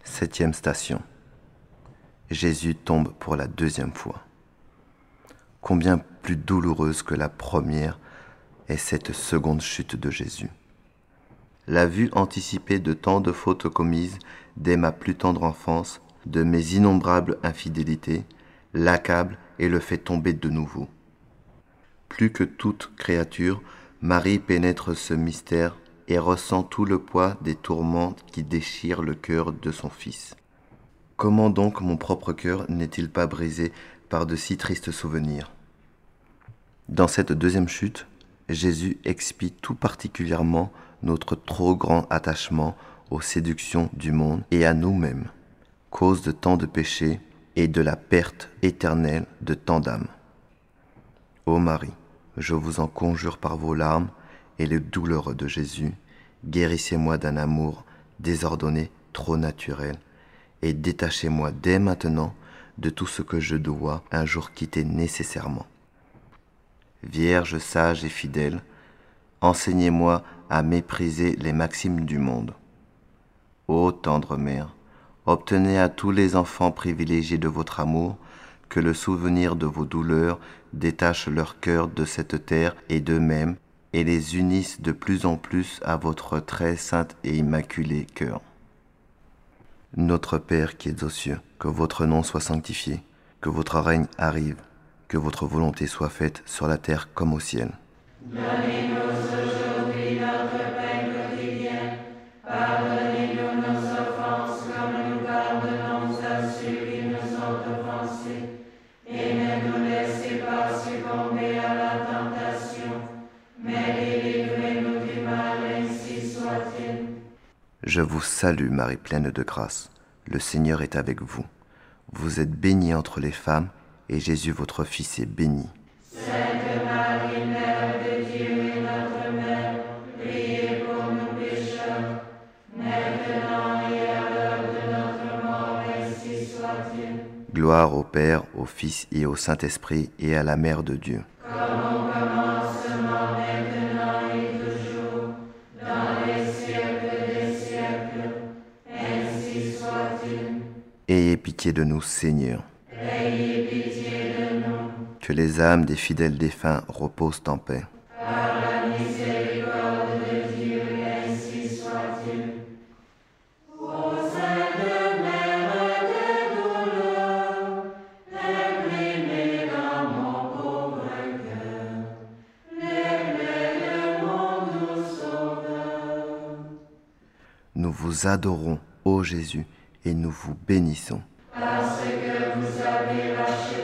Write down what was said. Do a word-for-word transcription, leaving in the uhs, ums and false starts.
Septième station. Jésus tombe pour la deuxième fois. Combien plus douloureuse que la première est cette seconde chute de Jésus. La vue anticipée de tant de fautes commises dès ma plus tendre enfance, de mes innombrables infidélités, l'accable et le fait tomber de nouveau. Plus que toute créature, Marie pénètre ce mystère et ressent tout le poids des tourments qui déchirent le cœur de son Fils. Comment donc mon propre cœur n'est-il pas brisé par de si tristes souvenirs? Dans cette deuxième chute, Jésus expie tout particulièrement notre trop grand attachement aux séductions du monde et à nous-mêmes, cause de tant de péchés et de la perte éternelle de tant d'âmes. Ô Marie, je vous en conjure par vos larmes et les douleurs de Jésus, guérissez-moi d'un amour désordonné trop naturel et détachez-moi dès maintenant de tout ce que je dois un jour quitter nécessairement. Vierge sage et fidèle, enseignez-moi à mépriser les maximes du monde. Ô tendre mère, obtenez à tous les enfants privilégiés de votre amour que le souvenir de vos douleurs détache leur cœur de cette terre et d'eux-mêmes et les unisse de plus en plus à votre très saint et immaculé cœur. Notre Père qui êtes aux cieux, que votre nom soit sanctifié, que votre règne arrive, que votre volonté soit faite sur la terre comme au ciel. Donnez-nous aujourd'hui notre pain quotidien. Pardonnez-nous nos offenses comme nous pardonnons à ceux qui nous ont offensés. Et ne nous laissez pas succomber à la tentation, mais délivrez-nous du mal, ainsi soit-il. Je vous salue Marie pleine de grâce, le Seigneur est avec vous. Vous êtes bénie entre les femmes, et Jésus votre Fils est béni. Sainte Marie, Mère de Dieu et notre Mère, priez pour nous pécheurs, maintenant et à l'heure de notre mort, ainsi soit-il. Gloire au Père, au Fils et au Saint-Esprit, et à la Mère de Dieu. Comme au commencement, maintenant et toujours, dans les siècles des siècles, ainsi soit-il. Ayez pitié de nous, Seigneur. Ayez pitié de nous. Que les âmes des fidèles défunts reposent en paix. Par la miséricorde de Dieu, ainsi soit-il. Ô Sainte Mère des douleurs, imprimez dans mon pauvre cœur les plaies de mon doux Sauveur. Nous vous adorons, ô Jésus, et nous vous bénissons. Parce que vous avez racheté